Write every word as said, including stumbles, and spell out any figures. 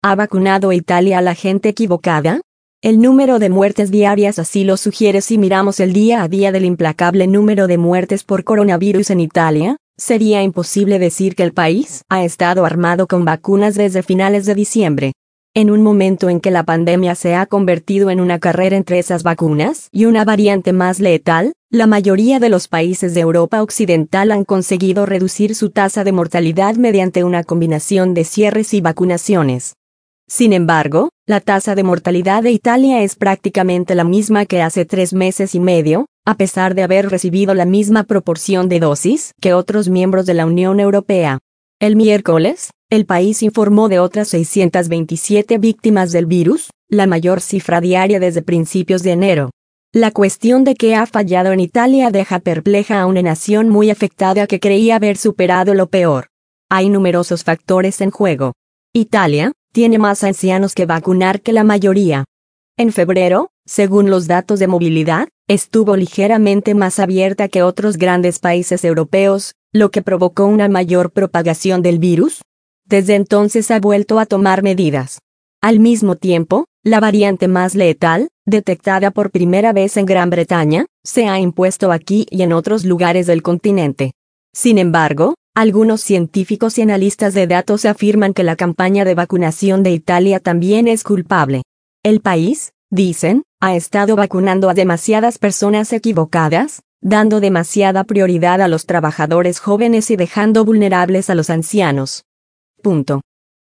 ¿Ha vacunado Italia a la gente equivocada? El número de muertes diarias así lo sugiere. Si miramos el día a día del implacable número de muertes por coronavirus en Italia, sería imposible decir que el país ha estado armado con vacunas desde finales de diciembre. En un momento en que la pandemia se ha convertido en una carrera entre esas vacunas y una variante más letal, la mayoría de los países de Europa Occidental han conseguido reducir su tasa de mortalidad mediante una combinación de cierres y vacunaciones. Sin embargo, la tasa de mortalidad de Italia es prácticamente la misma que hace tres meses y medio, a pesar de haber recibido la misma proporción de dosis que otros miembros de la Unión Europea. El miércoles, el país informó de otras seiscientas veintisiete víctimas del virus, la mayor cifra diaria desde principios de enero. La cuestión de qué ha fallado en Italia deja perpleja a una nación muy afectada que creía haber superado lo peor. Hay numerosos factores en juego. Italia tiene más ancianos que vacunar que la mayoría. En febrero, según los datos de movilidad, estuvo ligeramente más abierta que otros grandes países europeos, lo que provocó una mayor propagación del virus. Desde entonces ha vuelto a tomar medidas. Al mismo tiempo, la variante más letal, detectada por primera vez en Gran Bretaña, se ha impuesto aquí y en otros lugares del continente. Sin embargo, algunos científicos y analistas de datos afirman que la campaña de vacunación de Italia también es culpable. El país, dicen, ha estado vacunando a demasiadas personas equivocadas, dando demasiada prioridad a los trabajadores jóvenes y dejando vulnerables a los ancianos. Punto.